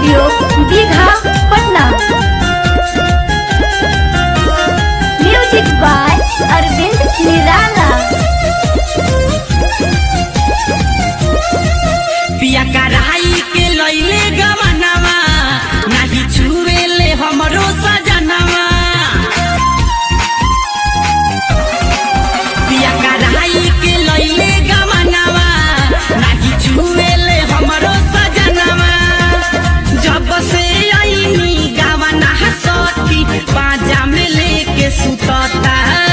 Studio Digha Patna. Music by Arvind Nirala. पिया कराई के लइले गवनवा नाही छुएले हमरो सजनवा। पिया कराई के लइले गवनवा नाही छुएले हमरो सजनवा। जब से आईनी गवना सखी पाजा में लेके सुतता।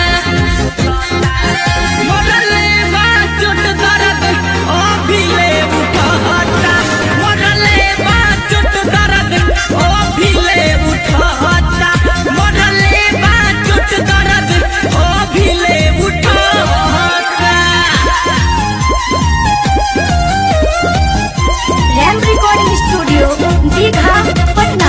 मोरले बा चोट दर्द ओ भिले उठता। मोरले बा चोट दर्द ओ भिले उठता। मोरले बा चोट दर्द ओ भिले उठता। Ram recording studio Digha Patna.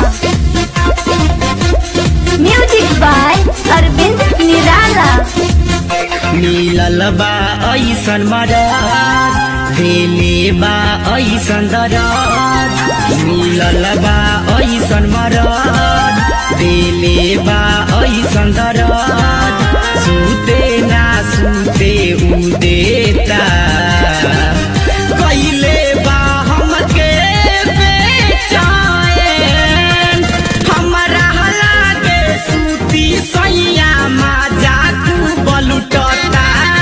Music by Arvind Nirala. मिलल बा ऐसन मरद देले बा ऐसन दरद। मिलल बा ऐसन मरद देले बा ऐसन दरद। सुते ना सुते उ देता कैले बा हमके बेचैन। हमरा लागे सुती सैया माजा खूब लुटता।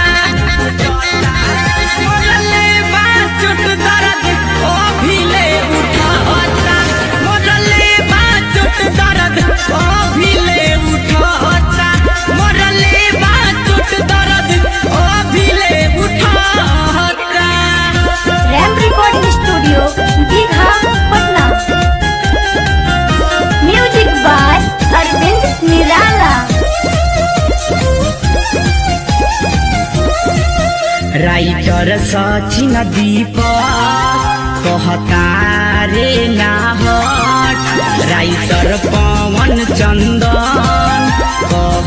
मोरले बा चोट दर्द ओ भिले उठता। मोरले बा चोट दर्द ओ भिले उठता। मोरले बा चोट दर्द ओ भिले उठता। Ram recording studio Digha Patna. Music by Arvind Nirala. Writer Sachin दीपक कहता रे ना हट। राइटर पवन चंदन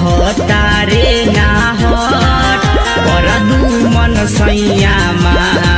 कहता रे ना हट। पर दू मन सैया मा